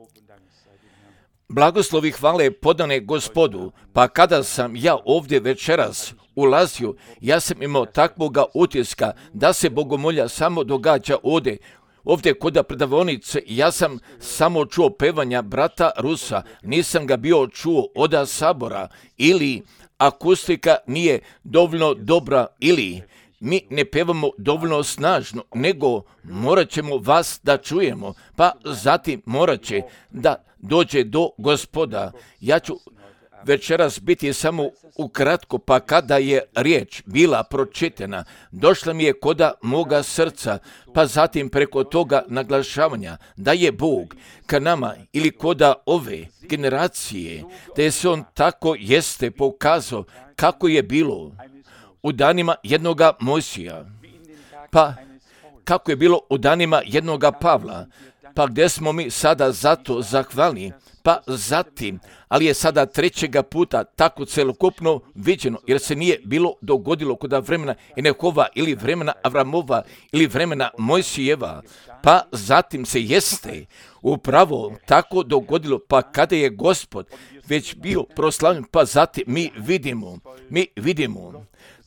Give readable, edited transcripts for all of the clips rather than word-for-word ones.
Blagoslovi hvale podane Gospodu, pa kada sam ja ovdje večeras ulazio, ja sam imao takvoga utiska da se bogomolja samo događa ovdje kod predavonice. Ja sam samo čuo pevanja brata Rusa, nisam ga bio čuo od sabora, ili akustika nije dovoljno dobra, ili mi ne pevamo dovoljno snažno, nego morat ćemo vas da čujemo, pa zatim morat će da dođe do Gospoda. Ja ću večeras biti samo ukratko, pa kada je riječ bila pročitana, došla mi je koda moga srca, pa zatim preko toga naglašavanja da je Bog ka nama ili koda ove generacije, da je se on tako jeste pokazao kako je bilo u danima jednoga Mojsija, pa kako je bilo u danima jednoga Pavla, pa gdje smo mi sada zato zahvalni, pa zatim, ali je sada trećega puta tako celokupno viđeno, jer se nije bilo dogodilo kod vremena Enehova ili vremena Avramova ili vremena Mojsijeva, pa zatim se jeste upravo tako dogodilo, pa kada je Gospod već bio proslavljen, pa zatim mi vidimo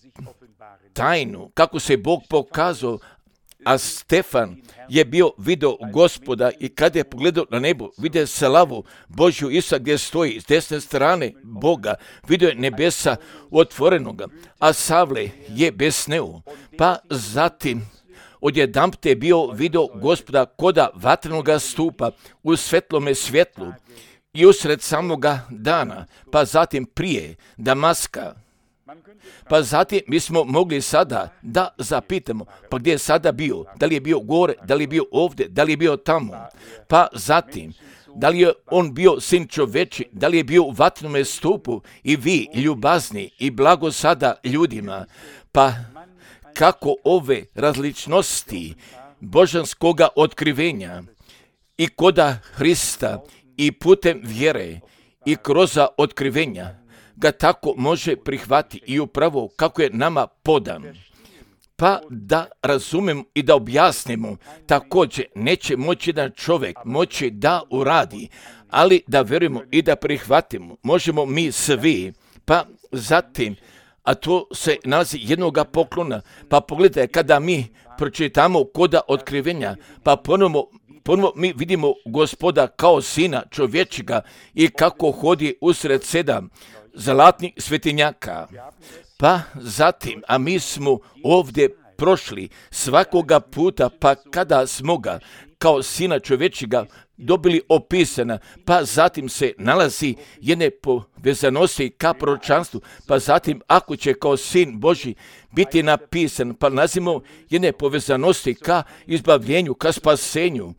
tajnu kako se Bog pokazao, a Stefan je bio video Gospoda i kada je pogledao na nebo, vidio slavu Božju Isusa gdje stoji s desne strane Boga, vidio je nebesa otvorenoga, a Savle je besneo, pa zatim odjedanput je bio video Gospoda koda vatrenoga stupa u svetlome svjetlu i usred samoga dana, pa zatim prije Damaska. Pa zatim mi smo mogli sada da zapitamo, pa gdje je sada bio? Da li je bio gore, da li je bio ovdje, da li je bio tamo? Pa zatim, da li je on bio sin čoveči, da li je bio u vatrenome stupu i vi ljubazni i blago sada ljudima? Pa kako ove različnosti božanskoga otkrivenja i koda Hrista i putem vjere i kroz otkrivenja ga tako može prihvatiti i upravo kako je nama podan. Pa da razumemo i da objasnimo, također neće moći jedan čovjek moći da uradi, ali da vjerujemo i da prihvatimo, možemo mi svi. Pa zatim, a to se nalazi jednoga poklona, pa pogledajte kada mi pročitamo koda otkrivenja, pa ponovo mi vidimo Gospoda kao sina čovječega i kako hodi usred 7 zlatnih svetinjaka. Pa zatim, a mi smo ovdje prošli svakoga puta, pa kada smo ga kao sina čovječega dobili opisana, pa zatim se nalazi jedne povezanosti ka proročanstvu, pa zatim ako će kao sin Božji biti napisan, pa nalazimo jedne povezanosti ka izbavljenju, ka spasenju.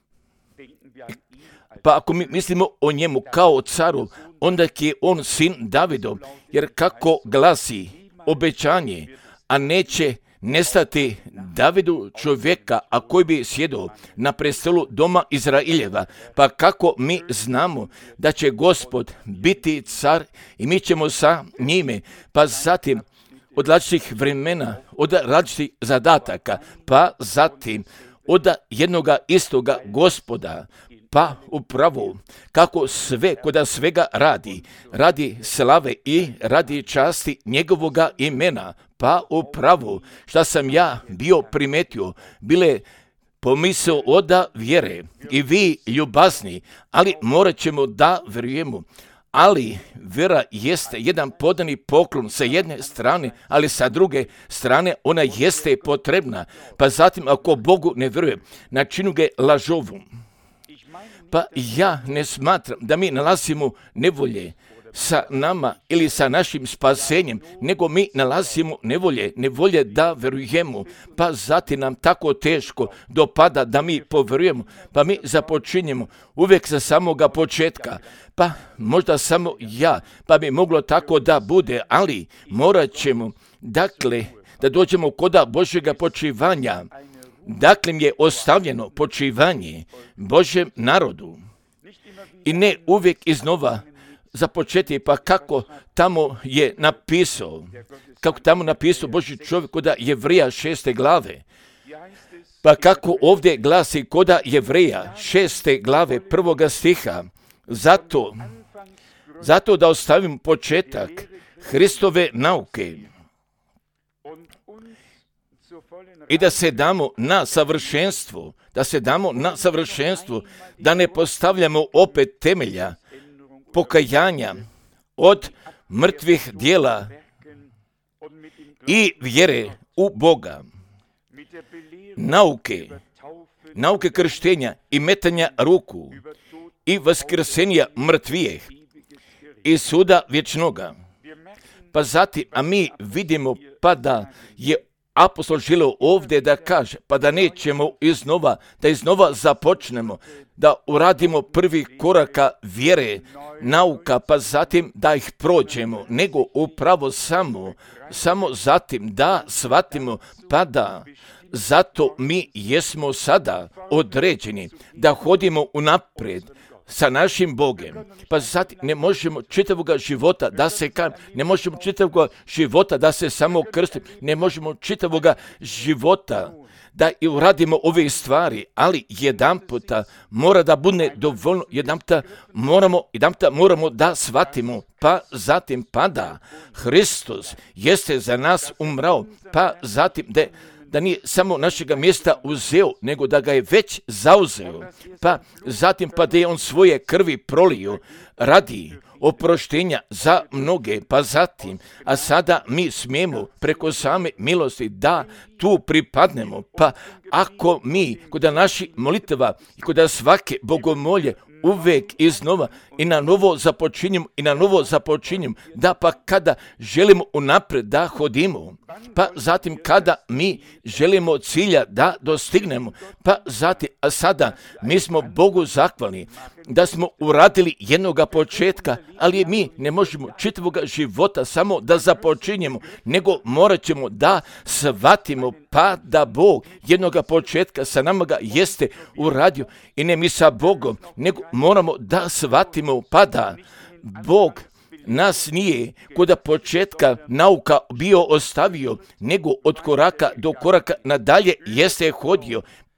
Pa ako mi mislimo o njemu kao o caru, onda je on sin Davidov, jer kako glasi obećanje, a neće nestati Davidu čovjeka, a koji bi sjedio na prestolu doma Izraeljeva, pa kako mi znamo da će Gospod biti car i mi ćemo sa njime, pa zatim od različitih vremena, od različitih zadataka, pa zatim od jednoga istoga Gospoda, pa upravo kako sve koda svega radi slave i radi časti njegovoga imena, pa upravo šta sam ja bio primetio, bile pomisao od vjere i vi ljubazni, ali morat ćemo da vjerujemo. Ali vjera jeste jedan podani poklon sa jedne strane, ali sa druge strane ona jeste potrebna. Pa zatim ako Bogu ne vjeruje, načinu ga lažovom. Pa ja ne smatram da mi nalazimo nevolje sa nama ili sa našim spasenjem, nego mi nalazimo nevolje da verujemo, pa zatim nam tako teško dopada da mi povjerujemo, pa mi započinjemo uvijek sa samoga početka, pa možda samo ja, pa bi moglo tako da bude, ali morat ćemo, dakle, da dođemo koda Božjega počivanja. Dakle mi je ostavljeno počivanje Božjem narodu i ne uvijek iznova započeti, pa kako tamo je napisao Božji čovjek kod Jevrija 6. glave, Pa kako ovdje glasi koda Jevreja 6. glave 1. stiha, zato da ostavim početak Hristove nauke i da se damo na savršenstvo, da ne postavljamo opet temelja pokajanja od mrtvih dijela i vjere u Boga, nauke krštenja i metanja ruku i vaskrsenja mrtvijih i suda vječnoga. Pa zatim, a mi vidimo pa da je apostol želio ovdje da kaže, pa da nećemo iznova započnemo, da uradimo prvi koraka vjere, nauka, pa zatim da ih prođemo, nego upravo samo zatim da shvatimo, pa da zato mi jesmo sada određeni da hodimo unaprijed sa našim Bogom. Pa zatim ne možemo čitavoga života da se ne možemo čitavoga života da se samo krstimo, ne možemo čitavoga života da i uradimo ove stvari, ali jedanputa mora da bude dovoljno, jedanputa moramo da shvatimo, pa zatim pa da Hristos jeste za nas umrao, pa zatim da nije samo našega mjesta uzeo, nego da ga je već zauzeo, pa zatim pa da je on svoje krvi prolio radi oproštenja za mnoge, pa zatim, a sada mi smijemo preko same milosti da tu pripadnemo, pa ako mi kod naših molitava i kod svake bogomolje uvijek iznova i na novo započinjem, da pa kada želimo unaprijed da hodimo, pa zatim kada mi želimo cilja da dostignemo, pa zatim, a sada mi smo Bogu zahvalni da smo uradili jednoga početka, ali mi ne možemo čitavoga života samo da započinjemo, nego morat ćemo da shvatimo pa da Bog jednoga početka sa nama ga jeste uradio i ne mi sa Bogom, nego moramo da shvatimo pa da Bog nas nije kod početka nauka bio ostavio, nego od koraka do koraka nadalje jeste hodio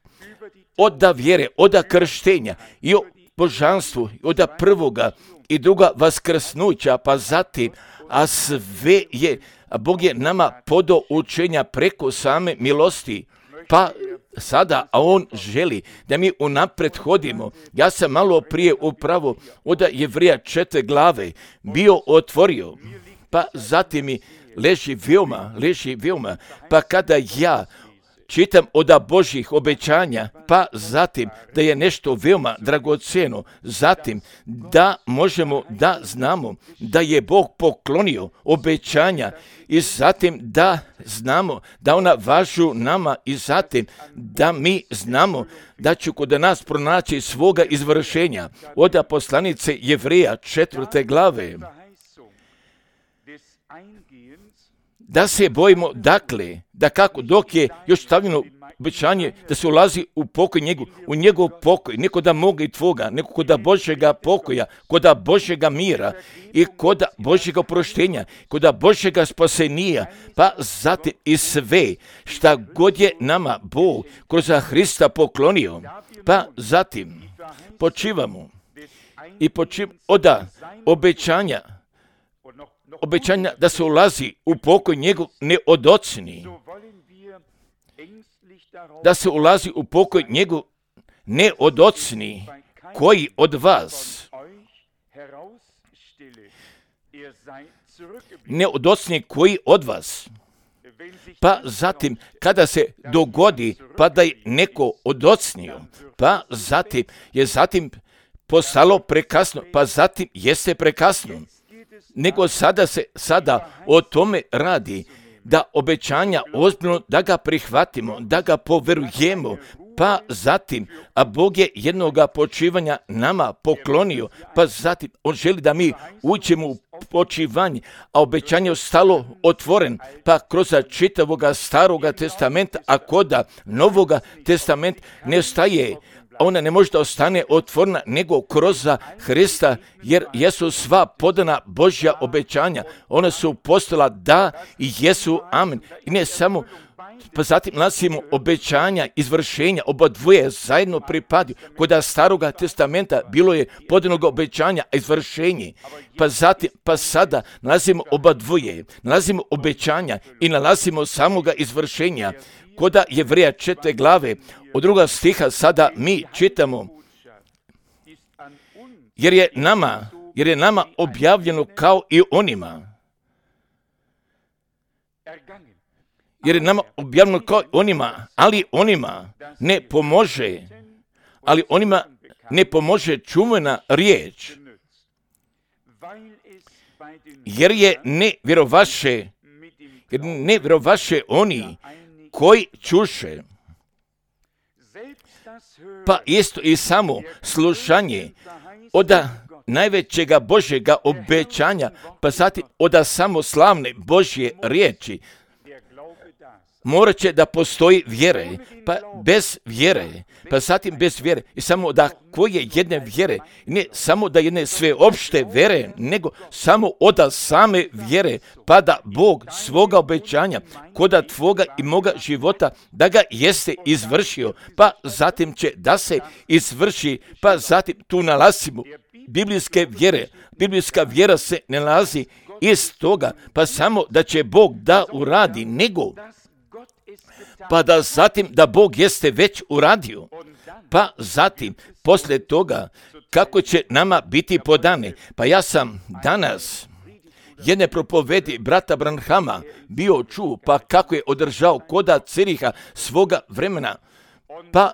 od vjere, od krštenja i o božanstvu, od prvoga i druga vaskrsnuća, pa zatim, a sve je, Bog je nama podao učenja preko same milosti, pa sada, a on želi da mi unapred hodimo. Ja sam malo prije upravo od Jevreja 4. glave bio otvorio, pa zatim mi leži veoma, pa kada ja čitam od Božjih obećanja, pa zatim da je nešto veoma dragocjeno, zatim da možemo da znamo da je Bog poklonio obećanja i zatim da znamo da ona važu nama i zatim da mi znamo da će kod nas pronaći svoga izvršenja. Od poslanice Jevreja 4. glave. Da se bojimo, dakle, da kako dok je još stavljeno obećanje da se ulazi u pokoj u njegov pokoj, ne kod moga i tvoga, nego kod Božjega pokoja, kod Božjega mira i kod Božjega oproštenja, kod Božjega spasenija, pa zatim i sve šta god je nama Bog kroz Hrista poklonio, pa zatim počivamo i od obećanja da se ulazi u pokoj njegov neodocni, da se ulazi u pokoj njegov neodocni, koji od vas, neodocni koji od vas, pa zatim kada se dogodi pa da je neko odocnio, pa zatim je postalo prekasno, pa zatim jeste prekasno. Nego sada o tome radi, da obećanja ozbiljno da ga prihvatimo, da ga poverujemo, pa zatim, a Bog je jednoga počivanja nama poklonio, pa zatim on želi da mi uđemo u počivanje, a obećanje je ostalo otvoren, pa kroz čitavoga staroga testamenta, a kod novoga testamenta ne ostaje, ona ne može da ostane otvorena nego kroz Hrista, jer jesu sva podana Božja obećanja. Ona su postala da i jesu amen. I ne samo Pa zatim nalazimo obećanja, izvršenja, oba dvoje zajedno pripadaju. Kod Staroga testamenta bilo je podanog obećanja, a izvršenje. Pa sada nalazimo oba dvoje, nalazimo obećanja i nalazimo samoga izvršenja. Kod Jevreja 4. glave, od 2. stiha sada mi čitamo, jer je nama objavljeno kao i onima. Jer je nama objavljeno kao onima, ali onima ne pomože čuvena riječ. Jer ne vjerovaše oni koji čuše. Pa isto i samo slušanje od najvećega Božjega obećanja, pa zatim od samo slavne Božje riječi, morat će da postoji vjere, pa bez vjere, pa zatim bez vjere i samo da koje jedne vjere, ne samo da jedne sveopšte vjere, nego samo od same vjere, pa da Bog svoga obećanja koda tvoga i moga života da ga jeste izvršio, pa zatim će da se izvrši, pa zatim tu nalazimo biblijske vjere. Biblijska vjera se ne nalazi iz toga, pa samo da će Bog da uradi, nego pa da zatim da Bog jeste već uradio, pa zatim poslije toga kako će nama biti podane. Pa ja sam danas jedne propovedi brata Branhama bio čuo, pa kako je održao koda Ciriha svoga vremena, pa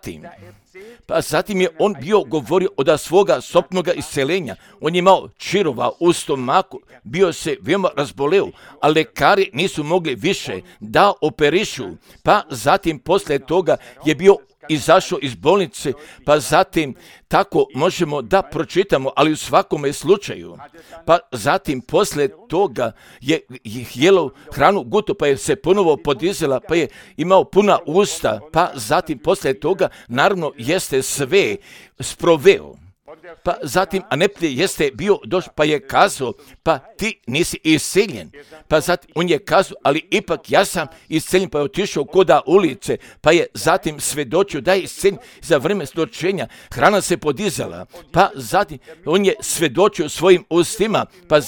zatim je on bio govorio od svoga sopnoga isceljenja. On je imao čirova u stomaku, bio se veoma razboleo, a lekari nisu mogli više da operišu. Pa zatim poslije toga je bio izašao iz bolnice, pa zatim tako možemo da pročitamo, ali u svakome slučaju. Pa zatim poslije toga je jelo hranu guto, pa je se ponovo podizela, pa je imao puna usta, pa zatim poslije toga naravno jeste sve sproveo. Pa zatim Aneplije jeste bio došao, pa je kazao, pa ti nisi isceljen. Pa zatim on je kazao, ali ipak ja sam isceljen, pa je otišao koda ulice, pa je zatim svedočio da je isceljen za vrijeme svjedočenja. Hrana se podizala, pa zatim on je svedočio svojim ustima, pa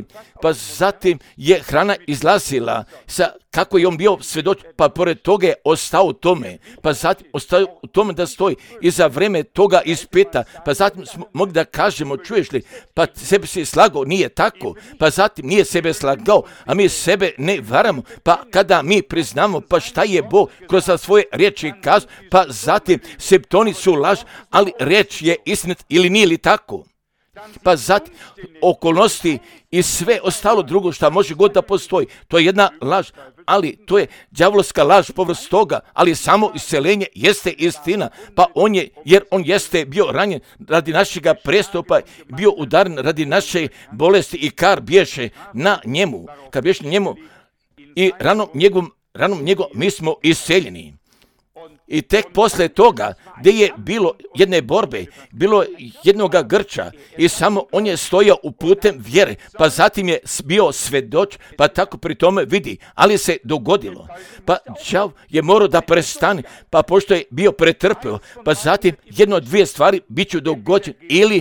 zatim je hrana izlazila sa kako je on bio svjedoč, pa pored toga je ostao u tome, pa zatim ostao u tome da stoji i za vrijeme toga ispita, pa zatim smo mogli da kažemo, čuješ li, pa sebe si slagao, nije tako, pa zatim nije sebe slagao, a mi sebe ne varamo, pa kada mi priznamo, pa šta je Bog kroz svoje riječi kazao, pa zatim septoni su laž, ali riječ je istinit ili nije li tako? Pa zatim okolnosti i sve ostalo drugo što može god da postoji, to je jedna laž, ali to je đavolska laž povrst toga, ali samo isceljenje jeste istina, pa jer on jeste bio ranjen radi našega prestupa, bio udaren radi naše bolesti i kar bješe na njemu, kad bješe na njemu i ranom njegovom mi smo isceljeni. I tek poslije toga, gdje je bilo jedne borbe, bilo jednoga grča i samo on je stojao u putem vjere, pa zatim je bio svedoč, pa tako pri tome vidi, ali se dogodilo. Pa đav je morao da prestane, pa pošto je bio pretrpeo, pa zatim jedno od dvije stvari bit će dogođene, ili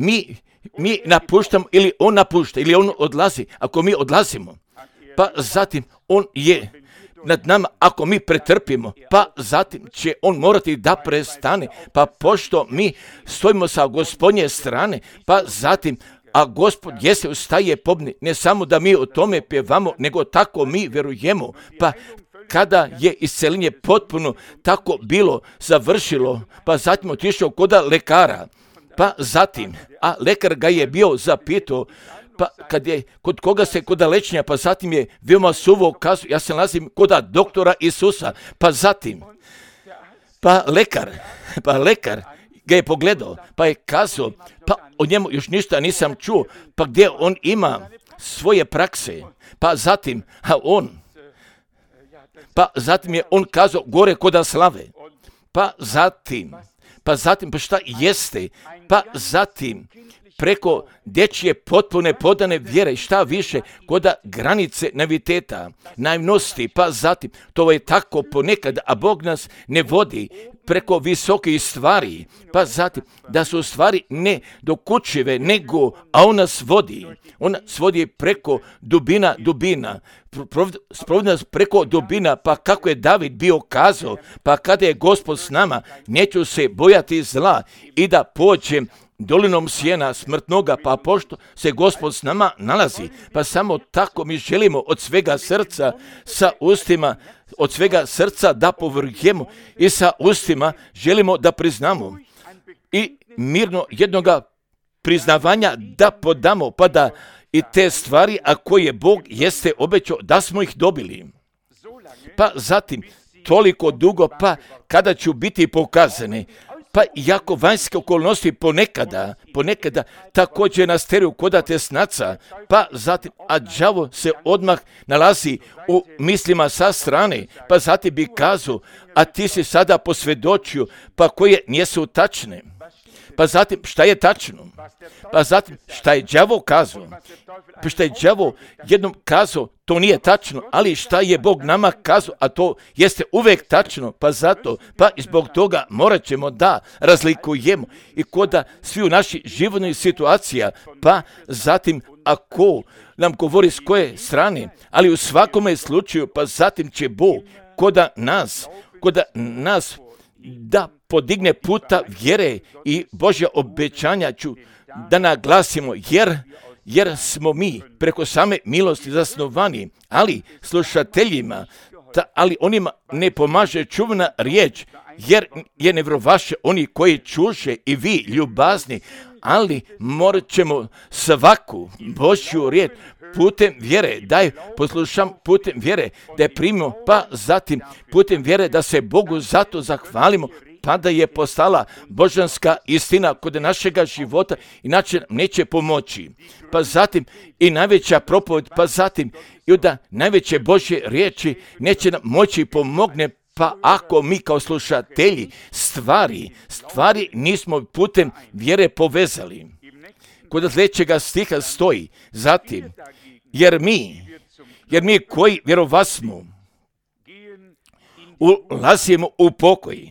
mi napuštamo, ili on napušta, ili on odlazi, ako mi odlazimo. Pa zatim on je nad nama, ako mi pretrpimo, pa zatim će on morati da prestane, pa pošto mi stojimo sa Gospodnje strane, pa zatim, a Gospod jeste ustaje pobni, ne samo da mi o tome pjevamo, nego tako mi vjerujemo, pa kada je isceljenje potpuno tako bilo završilo, pa zatim otišao koda lekara, pa zatim, a lekar ga je bio zapitao, pa kad je kod koga se koda lečenja, pa zatim je veoma suvo kazao, ja se nalazim koda doktora Isusa, pa zatim, pa lekar ga je pogledao, pa je kazao, pa o njemu još ništa nisam čuo, pa gdje on ima svoje prakse, pa zatim, zatim je on kazao gore koda slave, pa zatim, pa šta jeste, pa zatim, preko dečje potpune podane vjere, šta više, koda granice naviteta, naivnosti, pa zatim, to je tako ponekad, a Bog nas ne vodi preko visokih stvari, pa zatim, da su stvari ne dokučive, nego, a on nas vodi preko dubina, sprovodi nas preko dubina, pa kako je David bio kazao, pa kada je Gospod s nama, neću se bojati zla i da pođem dolinom sjena smrtnoga, pa pošto se Gospod s nama nalazi, pa samo tako mi želimo od svega srca sa ustima, od svega srca da povrgnemo i sa ustima želimo da priznamo i mirno jednoga priznavanja da podamo, pa da i te stvari, a koje Bog jeste obećao, da smo ih dobili. Pa zatim, toliko dugo, pa kada ću biti pokazani, pa iako vanjske okolnosti ponekada također nas teraju koda tesnaca, pa zatim, a đavo se odmah nalazi u mislima sa strane, pa zatim bi kazao, a ti si sada posvjedočio, pa koje nisu tačne. Pa zatim, šta je tačno? Pa zatim, šta je đavo kazao? Pa šta je đavo jednom kazao, to nije tačno, ali šta je Bog nama kazao, a to jeste uvijek tačno, pa zato, pa i zbog toga morat ćemo da razlikujemo i koda svi u naših životnih situacija, pa zatim, ako nam govori s koje strane, ali u svakome slučaju, pa zatim će Bog koda nas da podigne puta vjere i Božja obećanja ću da naglasimo, jer smo mi preko same milosti zasnovani, ali slušateljima, ali onima ne pomaže čuvena riječ, jer je nevjerovaše oni koji čuše i vi ljubazni, ali morat ćemo svaku Božju riječ putem vjere, da je poslušam putem vjere, da je primimo, pa zatim putem vjere da se Bogu zato zahvalimo, pa da je postala božanska istina kod našega života, inače neće pomoći. Pa zatim i najveća propoved, pa zatim i da najveće Božje riječi neće nam moći pomogne, pa ako mi kao slušatelji stvari nismo putem vjere povezali. Kod sljedećega stiha stoji, zatim, jer mi koji vjerovasmo ulazimo u pokoj,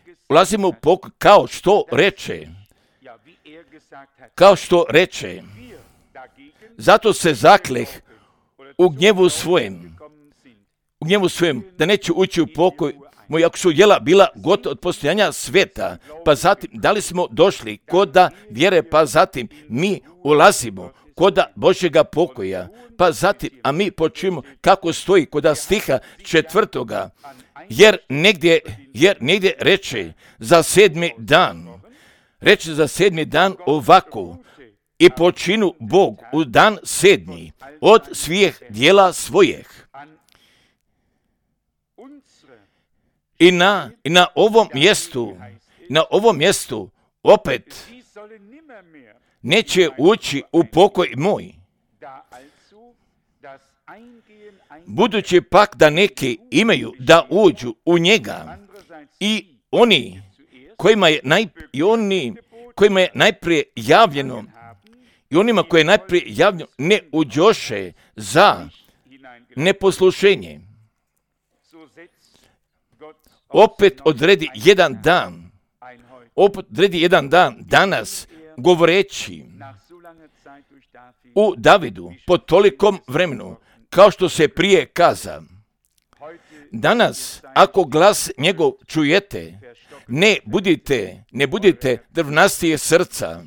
kao što reče, zato se zakleh u gnjevu svojem, da neće ući u pokoj moj, ako su djela bila gotova od postojanja svijeta, pa zatim, da li smo došli koda vjere, pa zatim mi ulazimo koda Božjega pokoja, pa zatim, a mi počujemo kako stoji koda stiha 4. Jer negdje reče za 7. dan ovako, i počinu Bog u dan 7. od svih djela svojih. I na ovom mjestu opet neće ući u pokoj moj. Budući pak da neki imaju da uđu u njega i oni kojima je najprije javljeno i onima koje je najprije javljeno ne uđoše za neposlušenje. Opet odredi jedan dan danas govoreći u Davidu po tolikom vremenu, kao što se prije kaza. Danas, ako glas njegov čujete, ne budite drvnastije srca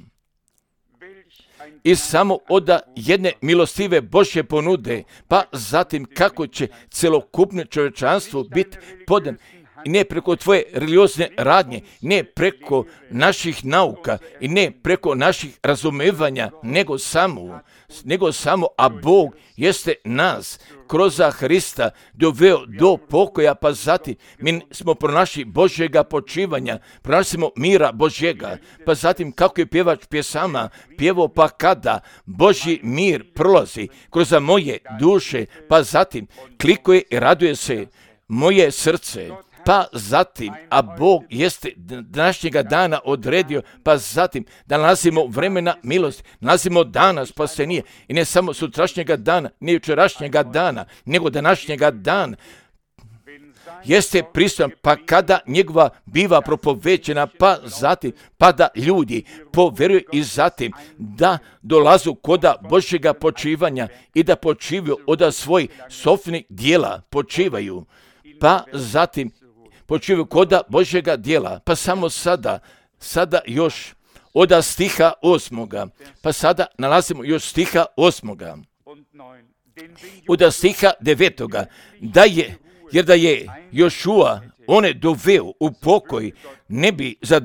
i samo oda jedne milostive Božje ponude, pa zatim kako će celokupno čovječanstvo biti podan, i ne preko tvoje religiozne radnje, ne preko naših nauka i ne preko naših razumevanja, nego samo, a Bog jeste nas kroz Hrista doveo do pokoja, pa zatim mi smo pronašli Božjega počivanja, pronašli smo mira Božjega, pa zatim kako je pjevač pjesama pjevao, pa kada Božji mir prolazi kroz moje duše, pa zatim klikuje i raduje se moje srce, pa zatim, a Bog jeste današnjega dana odredio, pa zatim da nalazimo vremena milosti, nalazimo dana spasenija i ne samo sutrašnjega dana, ne jučerašnjega dana, nego današnjega dana jeste prisutan, pa kada njegova biva propovećena, pa zatim, pa da ljudi poveruju i zatim da dolazu koda Božjega počivanja i da počivaju od svojih sopstvenih dijela, počivaju, pa zatim počivaju koda Božjega dijela, pa samo sada još od stiha 8. Pa sada nalazimo još stiha 8. Od stiha 9. Jer da je Jošua one doveo u pokoj, ne bi za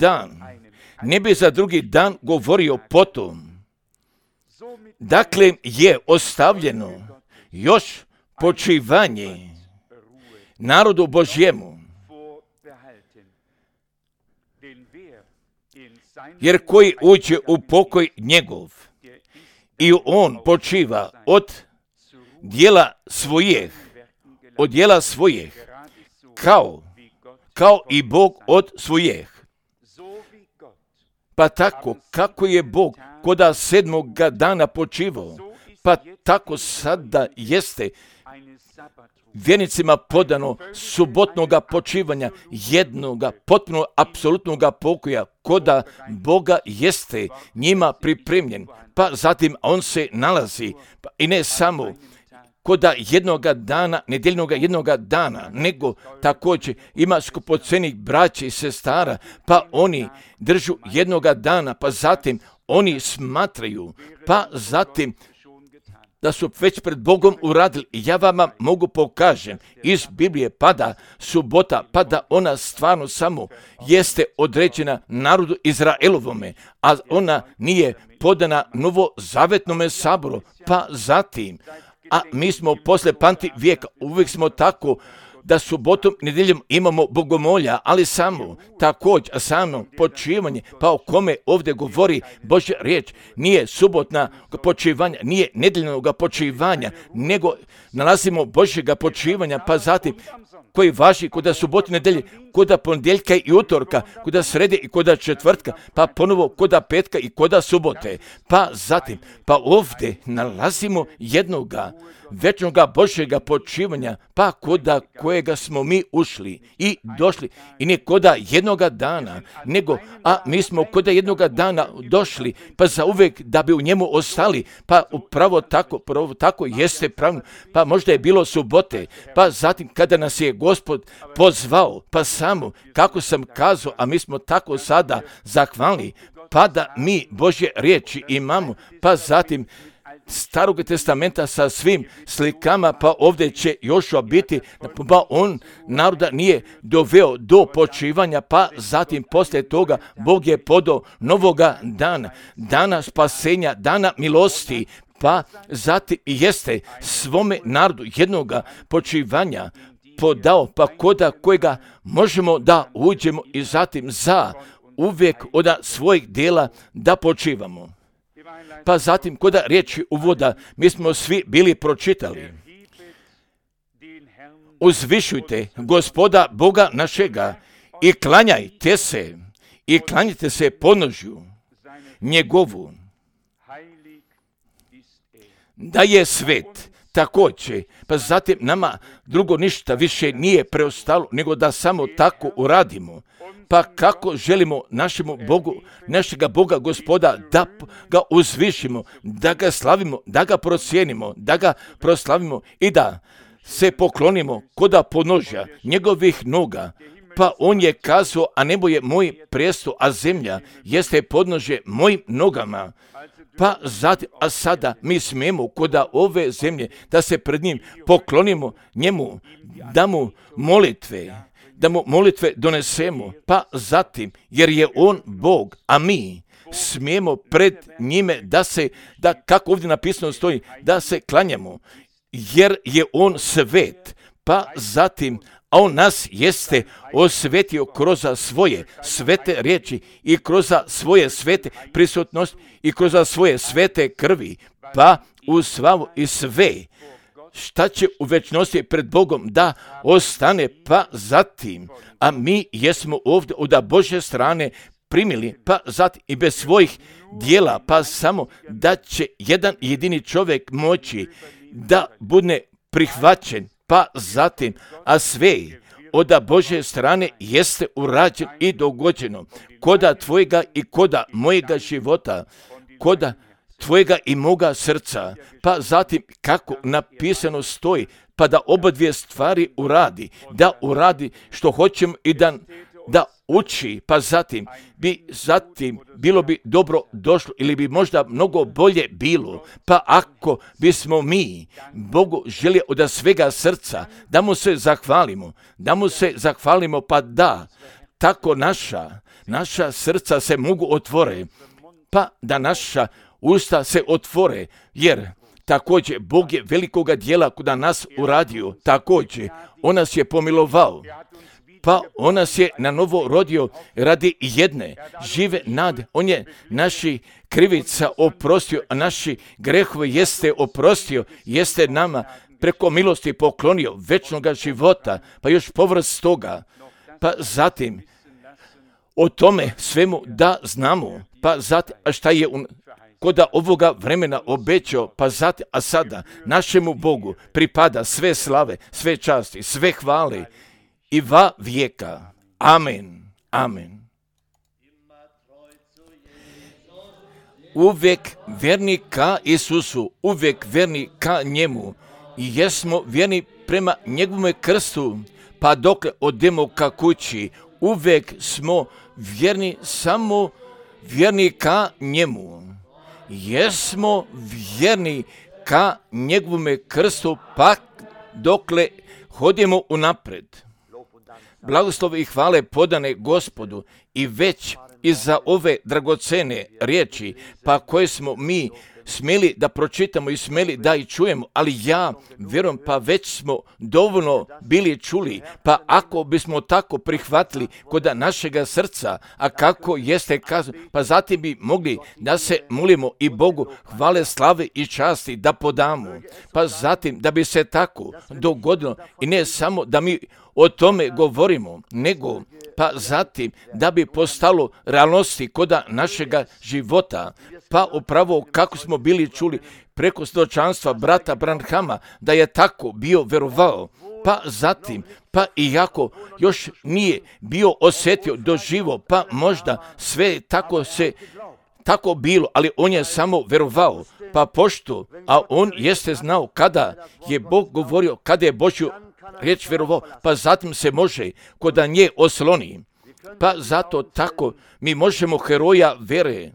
drugi dan govorio potom. Dakle je ostavljeno još počivanje narodu Božjemu. Jer koji uđe u pokoj njegov i on počiva od dijela svojih, kao i Bog od svojih. Pa tako, kako je Bog koda 7. dana počivao, pa tako sada jeste vjernicima podano subotnoga počivanja, jednoga potpuno apsolutnoga pokoja, koda Boga jeste njima pripremljen, pa zatim on se nalazi, pa i ne samo koda jednoga dana, nedjeljnoga jednoga dana, nego također ima skupocenih braća i sestara, pa oni držu jednoga dana, pa zatim oni smatraju, pa zatim da su već pred Bogom uradili. Ja vama mogu pokažem iz Biblije, pada subota, pa da ona stvarno samo jeste određena narodu Izraelovome, a ona nije podana novozavetnome saboru, pa zatim, a mi smo posle panti vijeka, uvijek smo tako da subotom i nedjeljom imamo bogomolja, ali samo također samo počivanje, pa o kome ovdje govori Božja riječ, nije subotna počivanja, nije nedjeljnog počivanja, nego nalazimo Božjega počivanja, pa zatim koji važi koda subote i nedjelje, koda ponedjeljka i utorka, koda srede i koda četvrtka, pa ponovo koda petka i koda subote, pa zatim, pa ovdje nalazimo jednoga večnoga Božjega počivanja, pa koda kojega smo mi ušli i došli, i ne koda jednoga dana, nego, a mi smo koda jednoga dana došli, pa za uvijek da bi u njemu ostali, pa upravo tako jeste pravno, pa možda je bilo subote, pa zatim kada nas je Gospod pozvao, pa samo, kako sam kazao, a mi smo tako sada zahvalni, pa da mi Božje riječi imamo, pa zatim Starog testamenta sa svim slikama, pa ovdje će Jošua biti, pa on naroda nije doveo do počivanja, pa zatim poslije toga Bog je podao novoga dana, dana spasenja, dana milosti, pa zatim jeste svome narodu jednoga počivanja podao, pa koda kojega možemo da uđemo i zatim za uvijek od svojih djela da počivamo. Pa zatim koda riječi uvoda, mi smo svi bili pročitali. Uzvišujte Gospoda Boga našega i klanjajte se podnožju njegovu, da je svet. Također, pa zatim nama drugo ništa više nije preostalo, nego da samo tako uradimo. Pa kako želimo našemu Bogu, našega Boga Gospoda, da ga uzvišimo, da ga slavimo, da ga procijenimo, da ga proslavimo i da se poklonimo koda podnožja njegovih noga. Pa on je kazao, a nebo je moj prijestol, a zemlja jeste podnožje mojim nogama. Pa zatim, a sada mi smijemo koda ove zemlje da se pred njim poklonimo njemu, da mu molitve donesemo, pa zatim, jer je on Bog, a mi smijemo pred njime da kako ovdje napisano stoji, da se klanjamo, jer je on svet, pa zatim, a on nas jeste osvetio kroz svoje svete riječi i kroz svoje svete prisutnosti i kroz svoje svete krvi, pa u slavu i sve šta će u večnosti pred Bogom da ostane, pa zatim, a mi jesmo ovdje od Božje strane primili, pa zatim i bez svojih dijela, pa samo da će jedan jedini čovjek moći da bude prihvaćen, pa zatim, a sve od Božje strane jeste urađeno i dogođeno, koda tvojega i koda mojega života, koda tvojega i moga srca, pa zatim kako napisano stoji, pa da obadvije stvari uradi, da uradi što hoćemo i da uči, pa zatim bilo bi dobro došlo ili bi možda mnogo bolje bilo, pa ako bismo mi Bogu želi od svega srca da mu se zahvalimo, pa da tako naša srca se mogu otvore, pa da naša usta se otvore, jer također Bog je velikoga dijela kod nas uradio, također on nas je pomilovao, pa on nas je na novo rodio radi jedne žive nade. On je naši krivica oprostio, a naši grehove jeste oprostio, jeste nama preko milosti poklonio večnoga života, pa još povrst toga, pa zatim o tome svemu da znamo, pa zatim, a šta je koda ovoga vremena obećao, pa zatim, a sada našemu Bogu pripada sve slave, sve časti, sve hvale i va vijeka. Amen. Amen. Uvijek vjerni ka Isusu, uvijek vjerni ka njemu i jesmo vjerni prema njegovome krstu, pa dokle odemo ka kući, uvijek smo vjerni samo vjerni ka njemu. Jesmo vjerni ka njegovome krstu, pa dokle hodimo unapred. Blagoslovi i hvale podane Gospodu i već iza ove dragocene riječi, pa koje smo mi smjeli da pročitamo i smjeli da i čujemo, ali ja vjerujem, pa već smo dovoljno bili čuli, pa ako bismo tako prihvatili kod našega srca, a kako jeste kazano, pa zatim bi mogli da se molimo i Bogu hvale, slave i časti da podamo, pa zatim da bi se tako dogodilo i ne samo da mi o tome govorimo, nego pa zatim da bi postalo realnosti kod našega života, pa upravo kako smo bili čuli preko svjedočanstva brata Branhama da je tako bio verovao, pa zatim, pa iako još nije bio osjetio doživo, pa možda sve tako bilo, ali on je samo verovao, pa pošto, a on jeste znao kada je Bog govorio, kada je Božju riječ vjerovao, pa zatim se može kod nje osloni. Pa zato tako mi možemo heroja vere,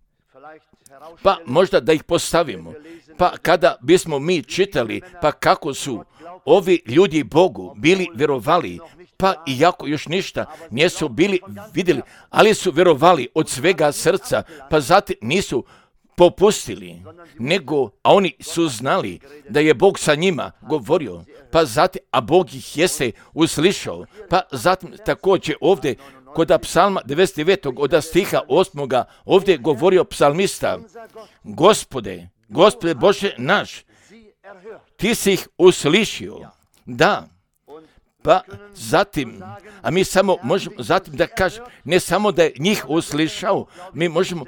pa možda da ih postavimo. Pa kada bismo mi čitali, pa kako su ovi ljudi Bogu bili vjerovali, pa iako još ništa nisu bili vidjeli, ali su vjerovali od svega srca, pa zatim nisu popustili, a oni su znali da je Bog sa njima govorio, pa zatim, a Bog ih jeste uslišao, pa zatim također ovdje kod psalma 99. od stiha 8. ovdje govorio psalmista, Gospode Bože naš, ti si ih uslišio, da. Pa zatim, a mi samo možemo zatim da kažemo, ne samo da je njih uslišao, mi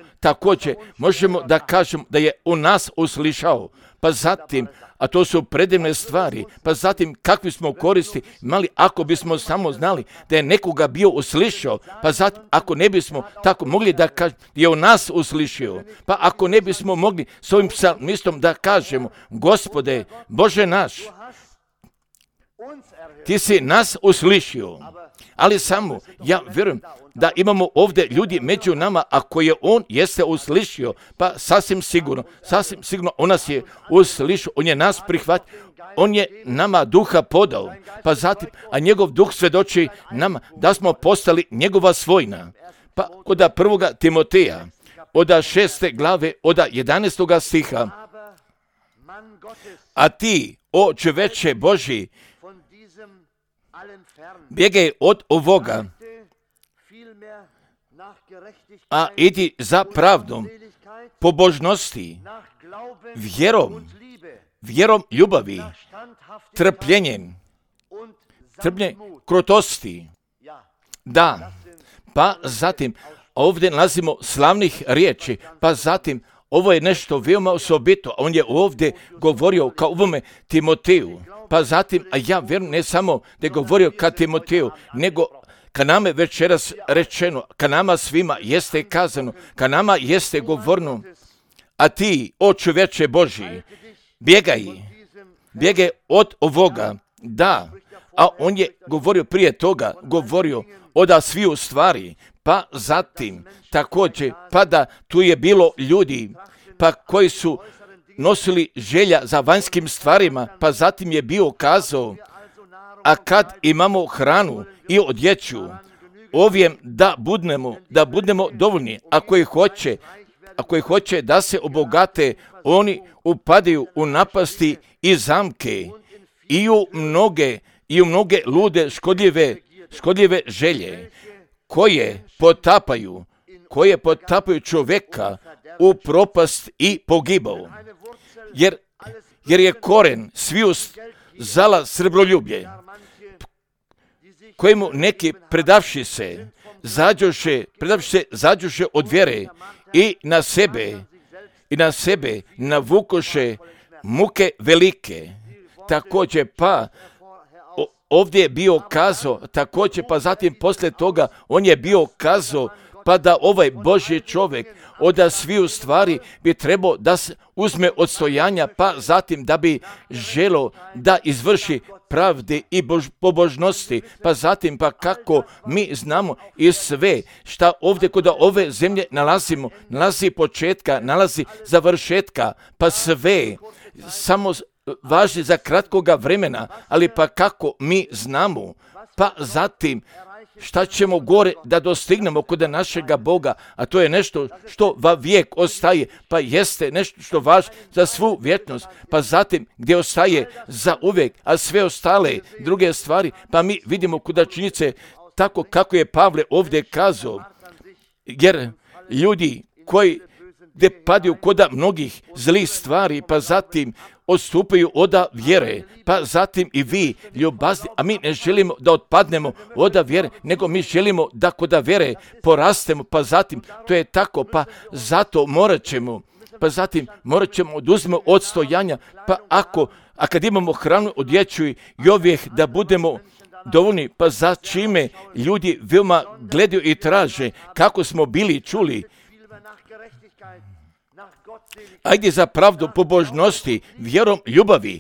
možemo da kažemo da je u nas uslišao, pa zatim, a to su predivne stvari, pa zatim kakvi smo koristi imali ako bismo samo znali da je nekoga bio uslišao, pa zatim ako ne bismo tako mogli da kažemo je u nas uslišio, pa ako ne bismo mogli s ovim psalmistom da kažemo, Gospode Bože naš, ti si nas uslišio, ali samo ja vjerujem da imamo ovdje ljudi među nama, ako je on jeste uslišio, pa sasvim sigurno on nas je uslišio, on je nas prihvatio, on je nama duha podao, pa zatim, a njegov duh svjedoči nama da smo postali njegova svojina. Pa od 1. Timoteja, od 6. glave, od 11. stiha, a ti, o čoveče Božji, bjegaj od ovoga, a idi za pravdom, pobožnosti, vjerom ljubavi, trpljenjem, krotosti. Da, pa zatim ovdje nalazimo slavnih riječi, pa zatim ovo je nešto veoma osobito. On je ovdje govorio kao ovome Timoteju, pa zatim, a ja vjerujem ne samo da je govorio ka Timoteju, nego ka nama je večeras rečeno, ka nama svima jeste kazano, ka nama jeste govorno, a ti, o čovječe Božji, bjegaj od ovoga, da, a on je govorio prije toga, govorio od sviju stvari, pa zatim također, pa da tu je bilo ljudi, pa koji su nosili želja za vanjskim stvarima, pa zatim je bio kazao, a kad imamo hranu i odjeću, ovjem da budemo dovoljni, ako ih hoće da se obogate, oni upadaju u napasti i zamke i u mnoge lude škodljive želje, koje potapaju čovjeka u propast i pogibao. Jer je koren sviju zala srebroljublje, kojemu neki predavši se zađoše od vjere i na sebe navukoše muke velike. Također pa ovdje je bio kazao, također pa zatim poslije toga on je bio kazao, pa da ovaj Božji čovjek od sviju stvari bi trebao da se uzme odstojanja, pa zatim da bi želo da izvrši pravde i pobožnosti, pa zatim pa kako mi znamo i sve šta ovdje kod ove zemlje nalazi početka, nalazi završetka, pa sve samo važi za kratkoga vremena, ali pa kako mi znamo, pa zatim šta ćemo gore da dostignemo kod našega Boga, a to je nešto što va vijek ostaje, pa jeste nešto što važi za svu vječnost, pa zatim gdje ostaje za uvijek, a sve ostale druge stvari, pa mi vidimo kuda činjenice tako kako je Pavle ovdje kazao, jer ljudi koji gdje padaju koda mnogih zlih stvari, pa zatim odstupaju od vjere, pa zatim i vi ljubazni, a mi ne želimo da otpadnemo od vjere, nego mi želimo da kod vjere porastemo, pa zatim to je tako, pa zato morat ćemo oduzmemo odstojanja, pa a kad imamo hranu, odjeću i uvijek da budemo dovoljni, pa za čime ljudi veoma gledaju i traže kako smo bili čuli. Ajde za pravdu pobožnosti, vjerom ljubavi,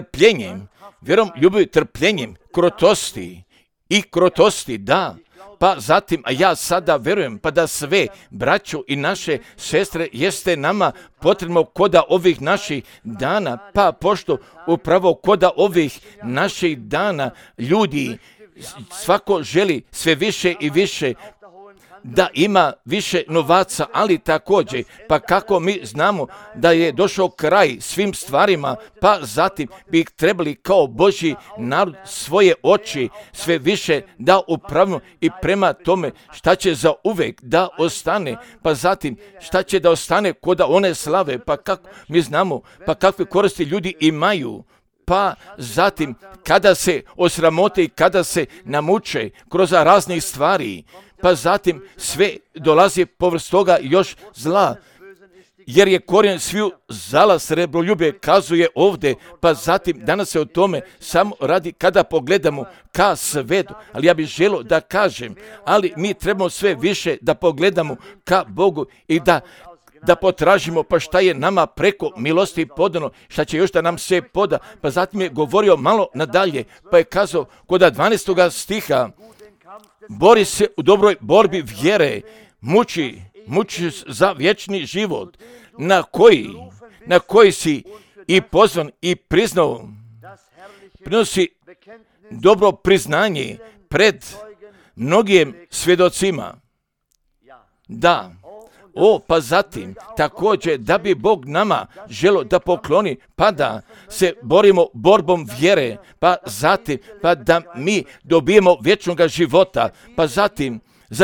trpljenjem, krotosti, da. Pa zatim, a ja sada vjerujem, pa da sve braćo i naše sestre jeste nama potrebno koda ovih naših dana, pa pošto upravo koda ovih naših dana ljudi svako želi sve više i više da ima više novaca, ali također, pa kako mi znamo da je došao kraj svim stvarima, pa zatim bi trebali kao Božji narod svoje oči sve više da upravimo i prema tome šta će za uvijek da ostane, pa zatim šta će da ostane kod one slave, pa kako mi znamo, pa kakve koristi ljudi imaju. Pa zatim kada se osramote i kada se namuče kroz raznih stvari, pa zatim sve dolazi povrst toga još zla, jer je korijen sviju zala srebroljublje, kazuje ovdje, pa zatim danas se o tome samo radi kada pogledamo ka svetu, ali ja bih želio da kažem, ali mi trebamo sve više da pogledamo ka Bogu i da potražimo pa šta je nama preko milosti podano, šta će još da nam se poda, pa zatim je govorio malo nadalje, pa je kazao kod 12. stiha, bori se u dobroj borbi vjere, muči za vječni život, na koji si i pozvan i priznao, prinosi dobro priznanje pred mnogim svjedocima. Da. Pa zatim, također, da bi Bog nama želo da pokloni, pa da se borimo borbom vjere, pa zatim, pa da mi dobijemo vječnog života, pa zatim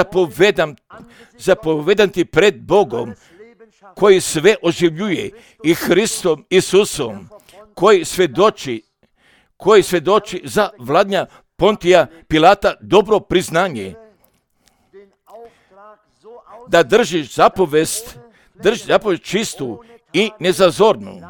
zapovedam ti pred Bogom, koji sve oživljuje, i Hristom Isusom, koji svjedoči za vladnja Pontija Pilata dobro priznanje, da držiš zapovest čistu i nezazornu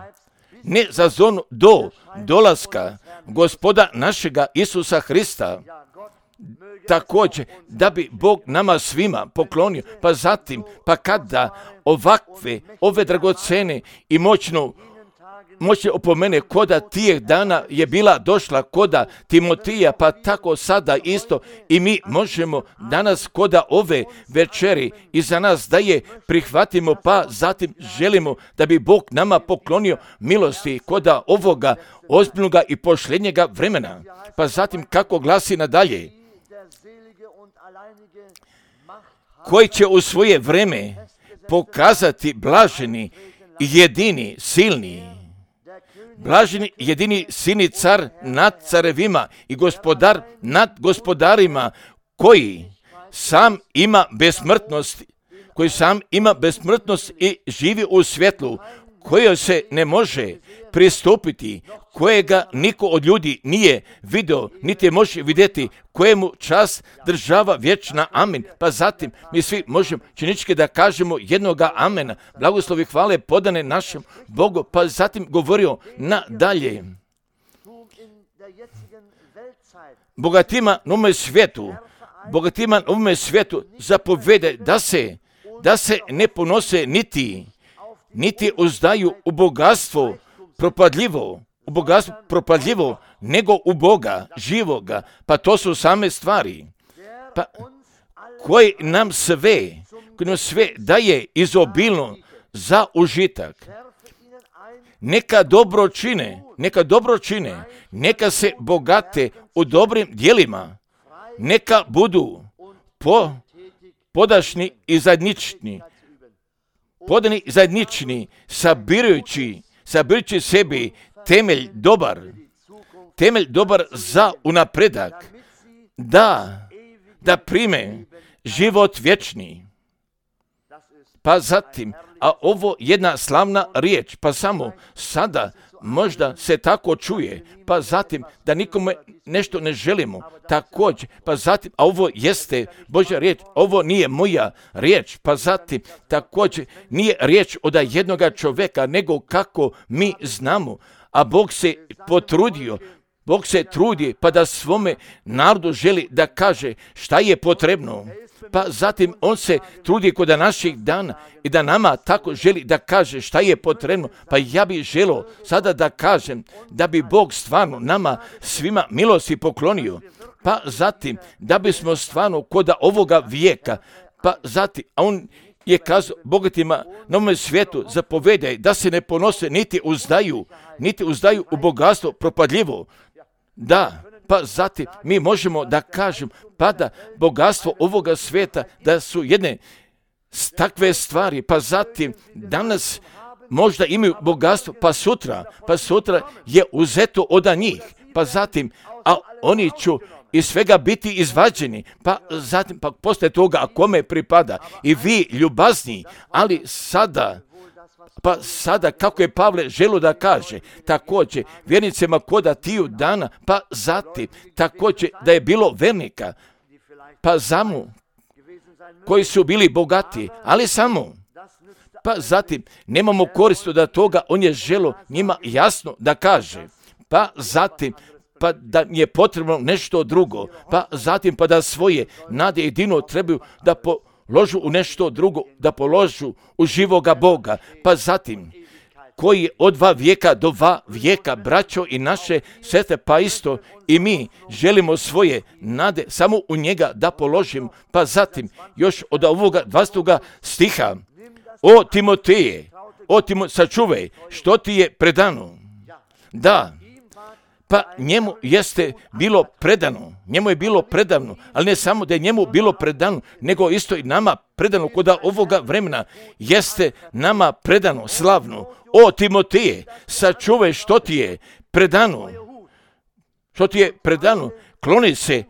do dolaska Gospoda našega Isusa Hrista. Također, da bi Bog nama svima poklonio, pa zatim, pa kada ove dragocene i moćne opomene koda tijeh dana je bila došla koda Timotija, pa tako sada isto i mi možemo danas koda ove večeri i za nas da je prihvatimo, pa zatim želimo da bi Bog nama poklonio milosti koda ovoga ozbiljnoga i posljednjega vremena. Pa zatim kako glasi nadalje, koji će u svoje vreme pokazati blaženi, jedini, silni, blaženi, jedini, silni car nad carevima i gospodar nad gospodarima, koji sam ima besmrtnost i živi u svjetlu, kojoj se ne može pristupiti, kojega niko od ljudi nije vidio, niti može vidjeti, kojemu čast država vječna. Amin. Pa zatim mi svi možemo činički da kažemo jednoga amena. Blagoslovi hvale podane našem Bogu. Pa zatim govorio nadalje. Bogatima na ovome svijetu zapovede da se ne ponose niti uzdaju u bogatstvo propadljivo, nego u Boga živoga. Pa to su same stvari. Pa koji nam sve daje izobilno za užitak. Neka dobro čine, neka se bogate u dobrim djelima, neka budu podašni i zajednični, sabirujući sebi temelj dobar za unapredak, da prime život vječni. Pa zatim, a ovo jedna slavna riječ, pa samo sada možda se tako čuje, pa zatim da nikome nešto ne želimo, također, pa zatim, a ovo jeste Božja riječ, ovo nije moja riječ, pa zatim, također, nije riječ od jednoga čovjeka, nego kako mi znamo, a Bog se trudi, pa da svome narodu želi da kaže šta je potrebno. Pa zatim on se trudi kod naših dana i da nama tako želi da kaže šta je potrebno. Pa ja bih želio sada da kažem da bi Bog stvarno nama svima milosti poklonio. Pa zatim da bismo stvarno kod ovoga vijeka, pa zatim, a on je kazao bogatima na ovom svijetu zapovede da se ne ponose niti uzdaju u bogatstvo propadljivo. Da, pa zatim mi možemo da kažem pa da bogatstvo ovoga svijeta da su jedne takve stvari, pa zatim danas možda imaju bogatstvo, pa sutra je uzeto od njih, pa zatim, a oni će iz svega biti izvađeni, pa zatim, pa poslije toga, a kome pripada, i vi ljubazni, ali sada, kako je Pavle želio da kaže, također, vjernicima koda tiju dana, pa zatim, također, da je bilo vernika, pa zamu, koji su bili bogati, ali samo, pa zatim, nemamo korist od toga, on je želio njima jasno da kaže, pa zatim, pa da je potrebno nešto drugo, pa zatim, pa da svoje nade jedino trebaju da položu u nešto drugo, da položu u živoga Boga, pa zatim, koji od 2 vijeka do 2 vijeka, braćo i naše sestre, pa isto i mi želimo svoje nade samo u njega da položimo, pa zatim, još od ovoga 20. stiha, o Timoteje, sačuvaj, što ti je predano, da, pa njemu je bilo predano, ali ne samo da je njemu bilo predano, nego isto i nama predano kod ovoga vremena, jeste nama predano slavno. O Timoteje, sačuvaj što ti je predano, kloni se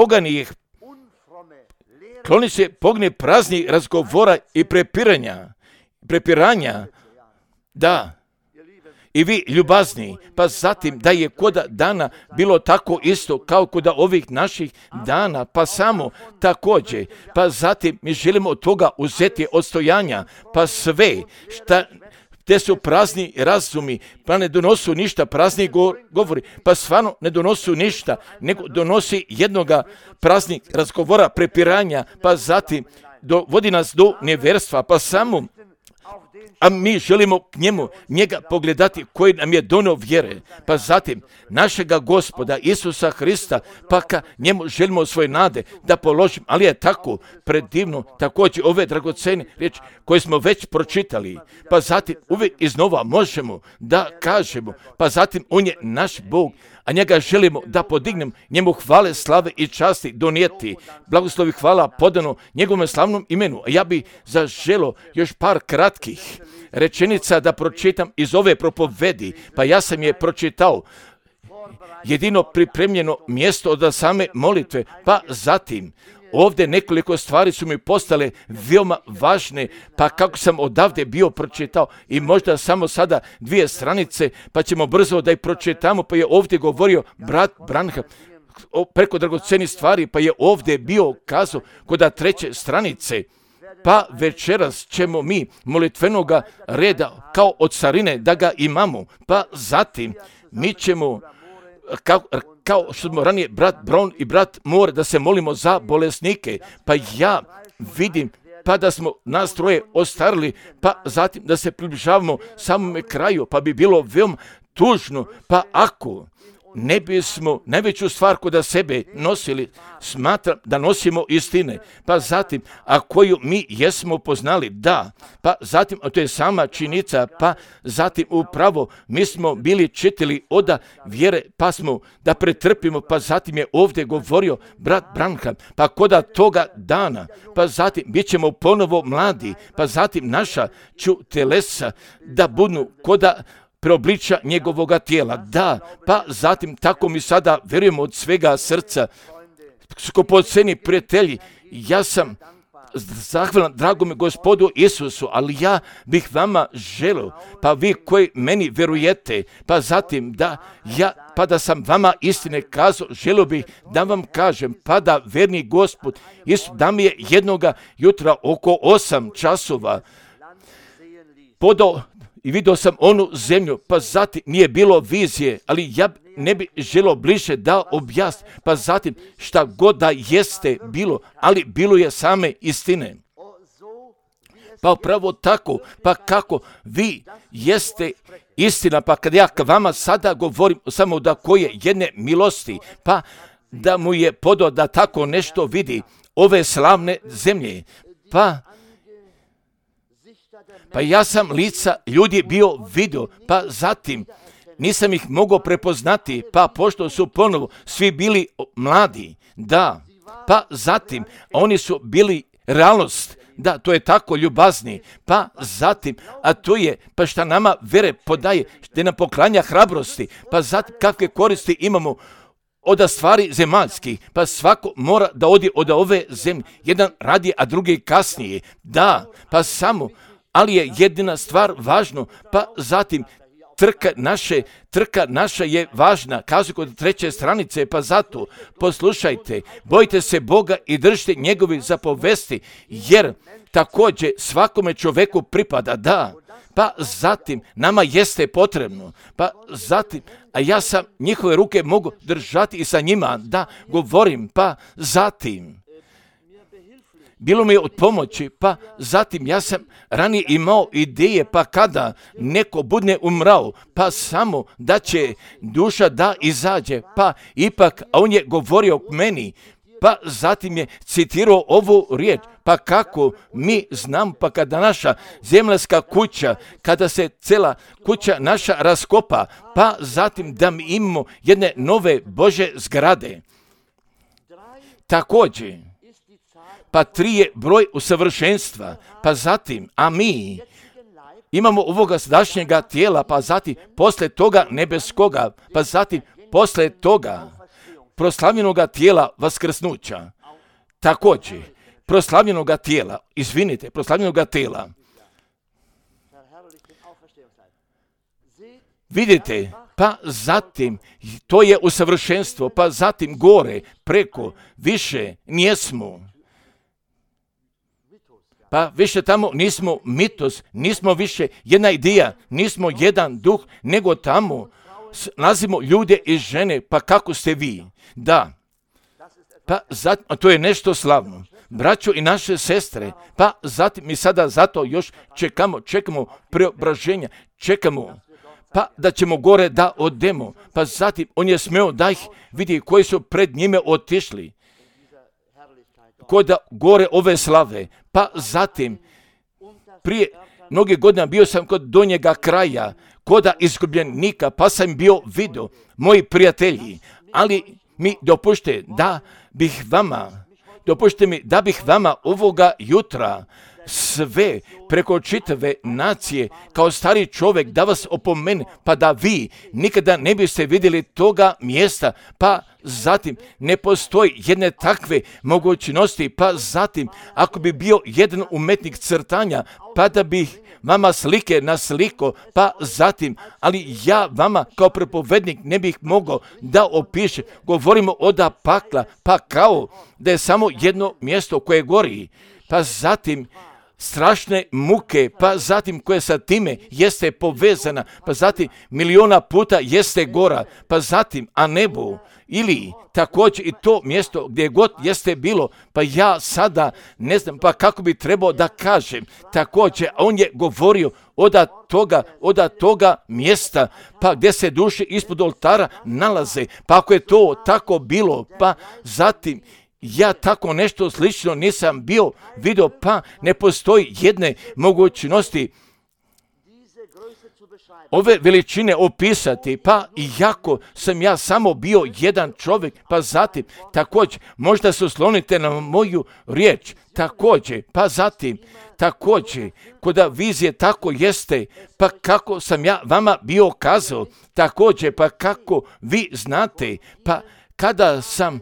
pogni praznih razgovora i prepiranja, da, i vi ljubazni, pa zatim da je kod dana bilo tako isto kao kod ovih naših dana, pa samo također, pa zatim mi želimo od toga uzeti odstojanja, pa sve šta te su prazni razumi, pa ne donosu ništa, prazni govori, pa stvarno ne donosu ništa, nego donosi jednoga praznih razgovora, prepiranja, pa zatim vodi nas do nevjerstva, pa samo, a mi želimo k njega pogledati koji nam je donio vjere, pa zatim našega Gospoda Isusa Hrista, pa ka njemu želimo svoje nade da položimo, ali je tako predivno, također ove dragocene riječi koje smo već pročitali, pa zatim uvijek iznova možemo da kažemo, pa zatim on je naš Bog, a njega želimo da podignemo, njemu hvale, slave i časti donijeti, blagoslovi hvala podano njegovom slavnom imenu. A ja bi zaželio još par kratkih rečenica da pročitam iz ove propovedi, pa ja sam je pročitao jedino pripremljeno mjesto od same molitve, pa zatim ovdje nekoliko stvari su mi postale veoma važne, pa kako sam odavde bio pročitao i možda samo sada 2 stranice, pa ćemo brzo da ih pročitamo, pa je ovdje govorio brat Branham preko dragocenih stvari, pa je ovdje bio kazao kod 3. stranice, pa večeras ćemo mi molitvenoga reda kao od carine da ga imamo, pa zatim mi ćemo kao što smo ranije brat Brown i brat Moore da se molimo za bolesnike, pa ja vidim pa da smo nas troje ostarili, pa zatim da se približavamo samome kraju, pa bi bilo veoma tužno, pa ako ne bismo najveću stvar kod sebe nosili, smatram da nosimo istine, pa zatim, a koju mi jesmo poznali, da, pa zatim, a to je sama činjenica, pa zatim upravo mi smo bili čitali od vjere, pa smo da pretrpimo, pa zatim je ovdje govorio brat Branham, pa koda toga dana, pa zatim bit ćemo ponovo mladi, pa zatim naša telesa da budu koda preobliča njegovoga tijela. Da, pa zatim tako mi sada vjerujemo od svega srca. Skupoceni prijatelji, ja sam zahvalan dragome Gospodu Isusu, ali ja bih vama želio, pa vi koji meni vjerujete, pa zatim da sam vama istine kazao, želio bih da vam kažem, pa da verni Gospod Isus da mi je jednoga jutra oko 8 časova podao i vidio sam onu zemlju, pa zatim nije bilo vizije, ali ja ne bi želio bliže da objasnim, pa zatim šta god da jeste bilo, ali bilo je same istine. Pa upravo tako, pa kako vi jeste istina, pa kad ja k vama sada govorim samo da koje jedne milosti, pa da mu je podao da tako nešto vidi ove slavne zemlje, pa ja sam lica ljudi bio vidio, pa zatim nisam ih mogao prepoznati, pa pošto su ponovo svi bili mladi, da, pa zatim oni su bili realnost, da, to je tako ljubazni, pa zatim, a to je, pa šta nama vere podaje, što nam poklanja hrabrosti, pa zatim kakve koristi imamo od stvari zemaljskih, pa svako mora da odi od ove zemlje, jedan radi, a drugi kasnije, da, pa samo, ali je jedina stvar važno, pa zatim trka naša je važna, kažu kod 3. stranice, pa zato poslušajte, bojte se Boga i držite njegovi zapovesti, jer također svakome čoveku pripada, da, pa zatim nama jeste potrebno, pa zatim, a ja sam njihove ruke mogu držati i sa njima, da govorim, pa zatim, bilo mi je od pomoći, pa zatim ja sam ranije imao ideje, pa kada neko bude umrao, pa samo da će duša da izađe, pa ipak, a on je govorio k meni, pa zatim je citirao ovu riječ, pa kako mi znam, pa kada naša zemljska kuća, kada se cela kuća naša raskopa, pa zatim da mi imamo jedne nove Bože zgrade. Također, pa 3 je broj usavršenstva, pa zatim, a mi imamo ovoga sadašnjega tijela, pa zatim posle toga nebeskoga, pa zatim posle toga proslavljenoga tijela vaskrsnuća. Također, proslavljenoga tijela, proslavljenoga tijela. Vidite, pa zatim, to je usavršenstvo, pa zatim gore, preko, više nijesmo. Pa više tamo nismo mitos, nismo više jedna ideja, nismo jedan duh, nego tamo nalazimo ljude i žene, pa kako ste vi? Da, pa zatim, to je nešto slavno. Braćo i naše sestre, pa zatim mi sada zato još čekamo preobraženja, čekamo, pa da ćemo gore da odemo, pa zatim on je smeo da ih vidi koji su pred njime otišli, kod gore ove slave, pa zatim prije mnogih godina bio sam kod donjega kraja, koda izgubljenika, pa sam bio vidio, moji prijatelji, ali mi dopušte da bih vama ovoga jutra sve preko čitave nacije kao stari čovjek da vas opomene, pa da vi nikada ne biste vidjeli toga mjesta, pa zatim ne postoji jedne takve mogućnosti, pa zatim ako bi bio jedan umetnik crtanja, pa da bih vama slike nasliko, pa zatim, ali ja vama kao propovednik ne bih mogao da opišem, govorimo od pakla, pa kao da je samo jedno mjesto koje gori, pa zatim strašne muke, pa zatim koje sa time jeste povezana, pa zatim miliona puta jeste gora, pa zatim a nebo ili također i to mjesto gdje god jeste bilo, pa ja ne znam pa kako bi trebao da kažem, također on je govorio od toga mjesta, pa gdje se duše ispod oltara nalaze, pa ako je to tako bilo, pa zatim ja tako nešto slično nisam bio vidio, pa ne postoji jedne mogućnosti ove veličine opisati, pa iako sam ja samo bio jedan čovjek, pa zatim također možda se oslonite na moju riječ, također, pa zatim također kod vizije tako jeste, pa kako sam ja vama bio kazao, također pa kako vi znate, pa kada sam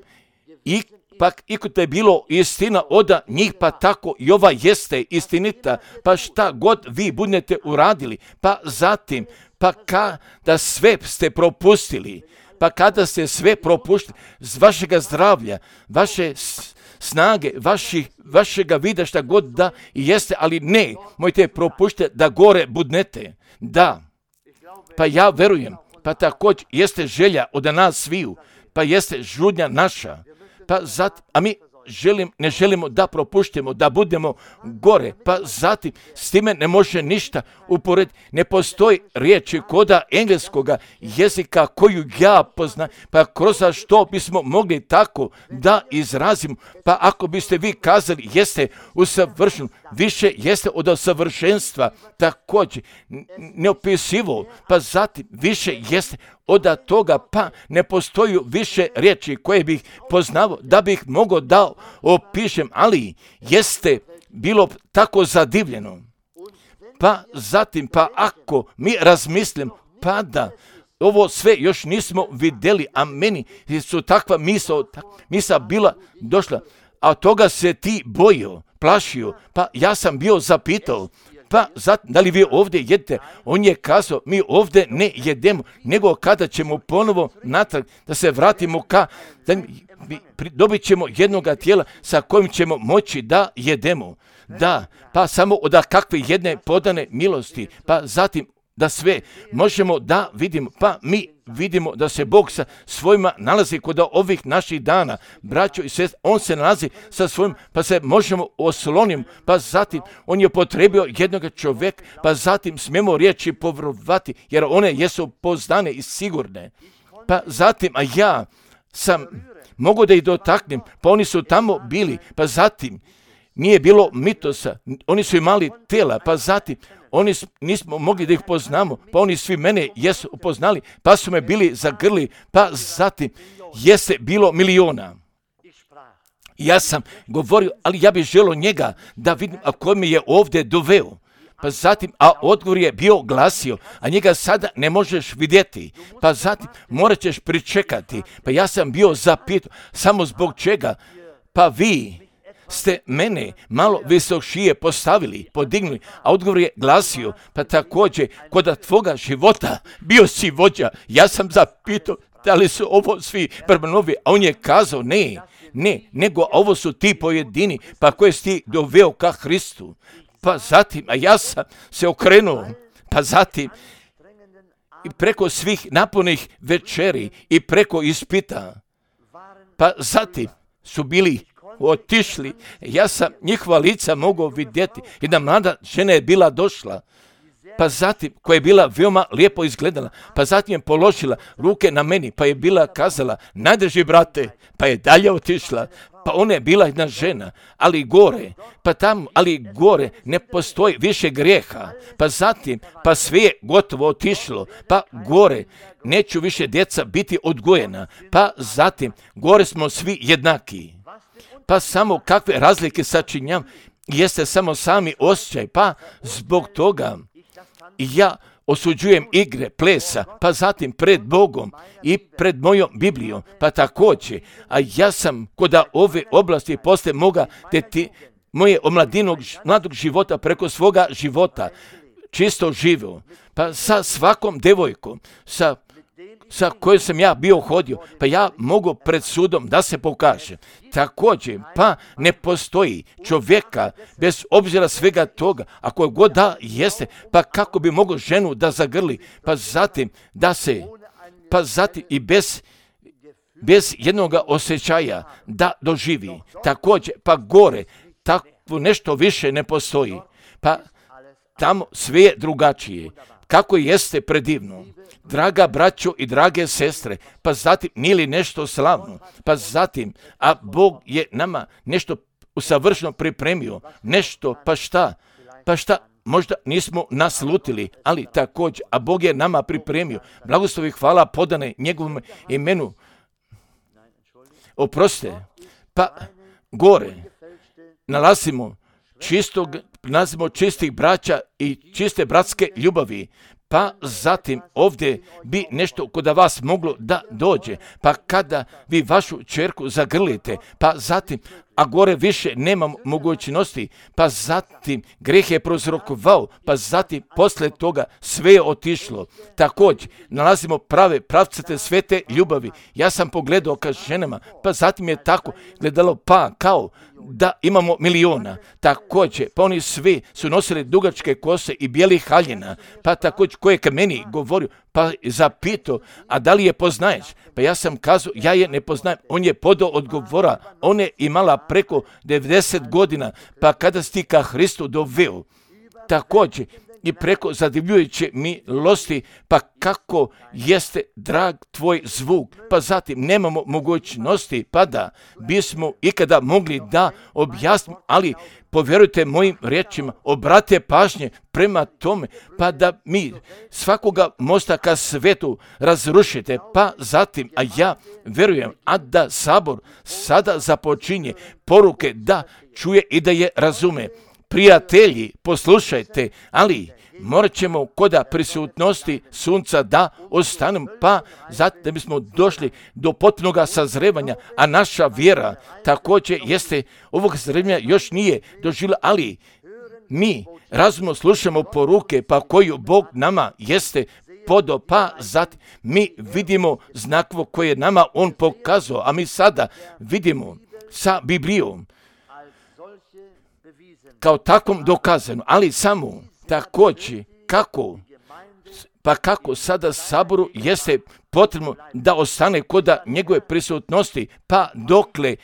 i kod je bilo istina od njih, pa tako i ova jeste istinita, pa šta god vi budete uradili, pa zatim, pa kada sve ste propustili, pa kada ste sve propustili z vašega zdravlja, vaše snage, vašega vida šta god da i jeste, ali ne, mojte propuštiti da gore budnete, da, pa ja verujem, pa također jeste želja od nas sviju, pa jeste žudnja naša, pa zatim, a mi ne želimo da propuštimo, da budemo gore, pa zatim s time ne može ništa uporediti. Ne postoji riječi koda engleskoga jezika koju ja poznam, pa kroz što bismo mogli tako da izrazimo, pa ako biste vi kazali jeste usavršen, više jeste od savršenstva, također neopisivo, pa zatim više jeste od toga, pa ne postoji više riječi koje bih poznao da bih mogao da opišem, ali jeste bilo tako zadivljeno. Pa zatim, pa ako mi razmislim, pa da ovo sve još nismo vidjeli, a meni su takva misao bila došla, a toga se ti bojio, plašio, pa ja sam bio zapitao, pa zatim, da li vi ovdje jedete? On je kazao, mi ovdje ne jedemo, nego kada ćemo ponovo natrag, da se vratimo dobit ćemo jednoga tijela sa kojim ćemo moći da jedemo. Da, pa samo od kakve jedne podane milosti, pa zatim da sve možemo da vidimo, pa mi vidimo da se Bog sa svojima nalazi kod ovih naših dana, braćo i sestre, on se nalazi sa svojim, pa se možemo osloniti, pa zatim on je potrebio jednog čovjeka, pa zatim smijemo riječi povjerovati, jer one jesu pouzdane i sigurne. Pa zatim, a ja sam mogu da ih dotaknem, pa oni su tamo bili, pa zatim nije bilo mitosa, oni su imali tela, pa zatim nismo mogli da ih poznamo, pa oni svi mene jesu upoznali, pa su me bili zagrli, pa zatim jeste bilo miliona. Ja sam govorio, ali ja bih želio njega da vidim, a ko mi je ovdje doveo. Pa zatim, a odgovor je bio glasio, a njega sada ne možeš vidjeti. Pa zatim, morat ćeš pričekati. Pa ja sam bio zapitao, samo zbog čega? Pa vi ste mene malo visokšije postavili, podignuli, a odgovor je glasio, pa također kod tvoga života bio si vođa. Ja sam zapitao da li su ovo svi Brmanovi, a on je kazao ne, nego ovo su ti pojedini, pa koje si ti doveo ka Hristu. Pa zatim, a ja sam se okrenuo, pa zatim i preko svih napornih večeri i preko ispita, pa zatim su bili otišli. Ja sam njihova lica mogao vidjeti. Jedna mlada žena je bila došla, pa zatim, koja je bila veoma lijepo izgledala, pa zatim je položila ruke na meni, pa je bila kazala, najdrži brate, pa je dalje otišla. Pa ona je bila jedna žena, ali gore ne postoji više grijeha. Pa zatim, pa sve je gotovo otišlo, pa gore neću više djeca biti odgojena. Pa zatim, gore smo svi jednaki. Pa samo kakve razlike sačinjam, jeste samo sami osjećaj, pa zbog toga ja osuđujem igre, plesa, pa zatim pred Bogom i pred mojom Biblijom, pa također, a ja sam kod ove oblasti poslije moga moje mladog života preko svoga života čisto živio, pa sa svakom devojkom, sa kojom sam ja bio hodio, pa ja mogu pred sudom da se pokaže. Također, pa ne postoji čovjeka bez obzira svega toga, ako god da jeste, pa kako bi mogao ženu da zagrli, pa zatim i bez jednoga osjećaja da doživi. Također, pa gore, takvo nešto više ne postoji, pa tamo sve je drugačije. Kako jeste predivno, draga braćo i drage sestre, pa zatim nije li nešto slavno, pa zatim, a Bog je nama nešto usavršeno pripremio, nešto, pa šta, možda nismo naslutili, ali također, a Bog je nama pripremio, blagoslovi hvala podane njegovom imenu, oprostite, pa gore nalazimo čistih braća i čiste bratske ljubavi, pa zatim ovdje bi nešto kod vas moglo da dođe, pa kada vi vašu ćerku zagrlite, pa zatim, a gore više nema mogućnosti, pa zatim greh je prouzrokovao, pa zatim poslije toga sve je otišlo. Također nalazimo pravcate svete ljubavi. Ja sam pogledao ka ženama, pa zatim je tako gledalo, pa kao da imamo miliona. Također, pa oni svi su nosili dugačke kose i bijelih haljina, pa također ko je ka meni govorio, pa zapitao, a da li je poznaješ? Pa ja sam kazao, ja je ne poznajem. On je podao odgovora, on je imala preko 90 godina, pa kada si ti ka Hristu doveo, također i preko zadivljujuće milosti, pa kako jeste drag tvoj zvuk, pa zatim nemamo mogućnosti, pa da bismo ikada mogli da objasnimo, ali povjerujte mojim riječima, obrate pažnje prema tome, pa da mi svakoga mosta ka svetu razrušite, pa zatim, a ja verujem, a da sabor sada započinje poruke da čuje i da je razume. Prijatelji, poslušajte, ali morat ćemo kod prisutnosti sunca da ostanemo, pa zato da bismo došli do potpunog sazrevanja, a naša vjera također jeste, ovog sazrevanja još nije doživjela, ali mi razumno slušamo poruke, pa koju Bog nama jeste podao, pa zatim mi vidimo znakvo koje nama On pokazao, a mi sada vidimo sa Biblijom kao takvom dokazano, ali samo također kako sada Saboru jeste potrebno da ostane kod njegove prisutnosti, pa dokle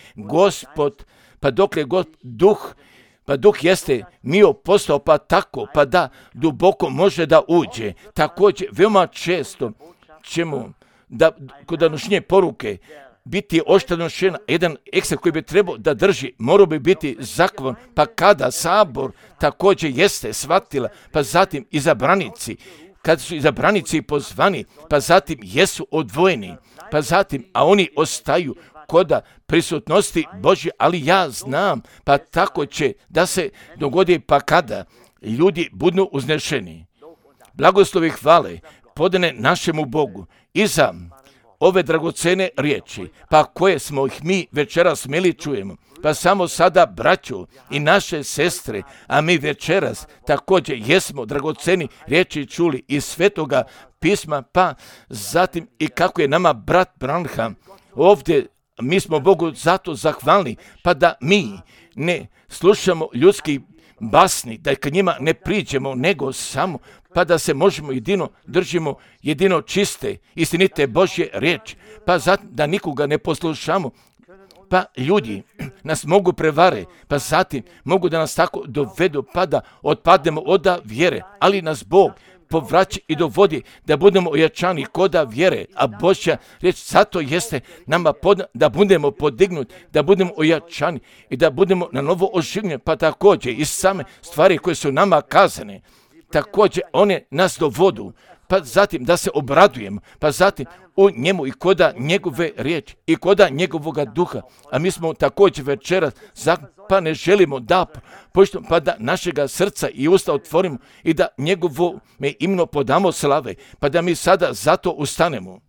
Duh jeste mio postao, pa tako, pa da duboko može da uđe. Također, veoma često ćemo kod današnje poruke biti oštanošena, jedan ekstrakt koji bi trebao da drži, morao bi biti zakon, pa kada Sabor također jeste shvatila, pa zatim izabranici, kada su izabranici pozvani, pa zatim jesu odvojeni, pa zatim, a oni ostaju kod prisutnosti Božje, ali ja znam, pa tako će da se dogodi, pa kada ljudi budu uznešeni. Blagoslovi hvale podane našemu Bogu i za ove dragocene riječi, pa koje smo ih mi večeras smjeli čujemo. Pa samo sada, braćo i naše sestre, a mi večeras također jesmo dragoceni riječi čuli iz Svetoga pisma, pa zatim i kako je nama brat Branham ovdje, mi smo Bogu zato zahvalni, pa da mi ne slušamo ljudski basni, da k njima ne priđemo, nego samo, pa da se možemo držimo jedino čiste, istinite Božje riječi, pa zatim da nikoga ne poslušamo, pa ljudi nas mogu prevare, pa zatim mogu da nas tako dovedu, pa da otpadnemo od vjere, ali nas Bog povraća i dovodi da budemo ojačani koda vjere, a Božja riječ zato jeste nama da budemo podignuti, da budemo ojačani i da budemo na novo oživljeni, pa također i same stvari koje su nama kazane, također one nas dovodu, pa zatim da se obradujemo, pa zatim u njemu i koda njegove riječi i koda njegovoga duha, a mi smo također večeras pa ne želimo da poštujemo, pa da našega srca i usta otvorimo i da njegovo ime podamo slave, pa da mi sada zato ustanemo.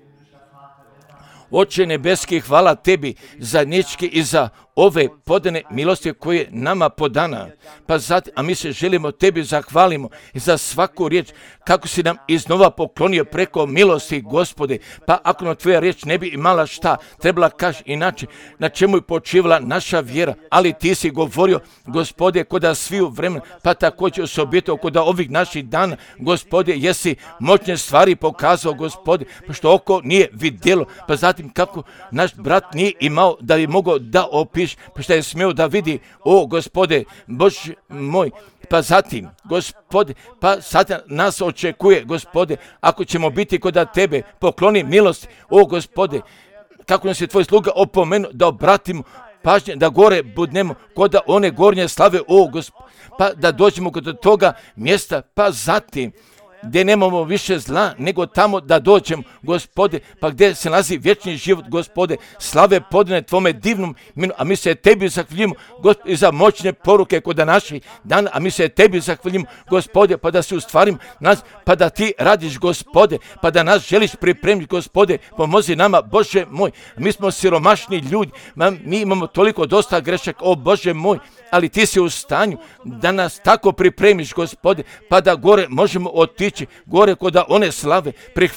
Oče nebeski, hvala tebi za ničke i za ove podane milosti koje nama podana. Pa zatim, a mi se želimo tebi zahvalimo za svaku riječ kako si nam iznova poklonio preko milosti, Gospode. Pa ako nam tvoja riječ ne bi imala šta, trebala kaži inače na čemu je počivala naša vjera, ali ti si govorio, Gospode, koda sviju vremena, pa također osobito koda ovih naših dana, Gospode, jesi moćne stvari pokazao, Gospode, pa što oko nije vidjelo, pa zatim kako naš brat nije imao da bi mogao da opiše, pa što je smio da vidi, o Gospode, Bože moj, pa zatim, Gospode, pa sada nas očekuje, Gospode, ako ćemo biti kod tebe, pokloni milost, o Gospode, kako nas je tvoj sluga opomenuo da obratimo pažnje, da gore budemo kod one gornje slave, o Gospode, pa da dođemo kod toga mjesta, pa zatim, gdje nemamo više zla, nego tamo da dođemo, Gospode, pa gdje se nalazi vječni život, Gospode, slave podane tvome divnom imenu, a mi se tebi zahvaljujemo, Gospode, za moćne poruke kod naših dana, a mi se tebi zahvaljujemo, Gospode, pa da se ustvarim nas, pa da ti radiš, Gospode, pa da nas želiš pripremiti, Gospode, pomozi nama, Bože moj, mi smo siromašni ljudi, mi imamo toliko dosta grešaka, o Bože moj, ali ti si u stanju da nas tako pripremiš, Gospode, pa da gore možemo otići, gore kod one slave,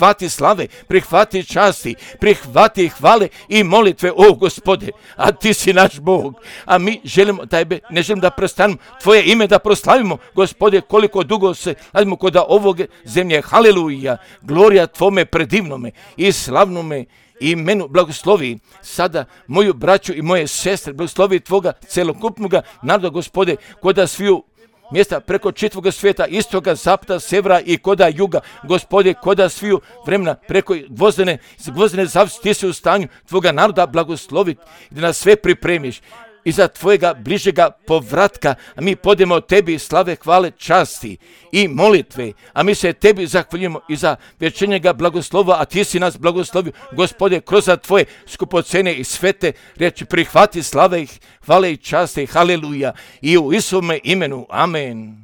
prihvati časti, prihvati hvale i molitve, o Gospode, a ti si naš Bog, a mi želimo tebe, ne želimo da prestanemo tvoje ime da proslavimo, Gospode, koliko dugo se radimo kod ovog zemlje, haleluja, glorija tvome predivnome i slavnome imenu, blagoslovi sada moju braću i moje sestre, blagoslovi tvoga celokupnoga naroda, Gospode, koda sviju mjesta preko čitvoga svijeta, istoga, zapada, severa i koda juga, Gospode, koda sviju vremena preko gvozdene zavisi, ti si u stanju tvoga naroda blagosloviti i da nas sve pripremiš i za tvojega bližega povratka, a mi podemo tebi slave, hvale, časti i molitve, a mi se tebi zahvaljujemo i za večernjega blagoslova, a ti si nas blagoslovio, Gospode, kroz tvoje skupocene i svete riječi, prihvati slave, hvale i časti, haleluja, i u Isume imenu, amen.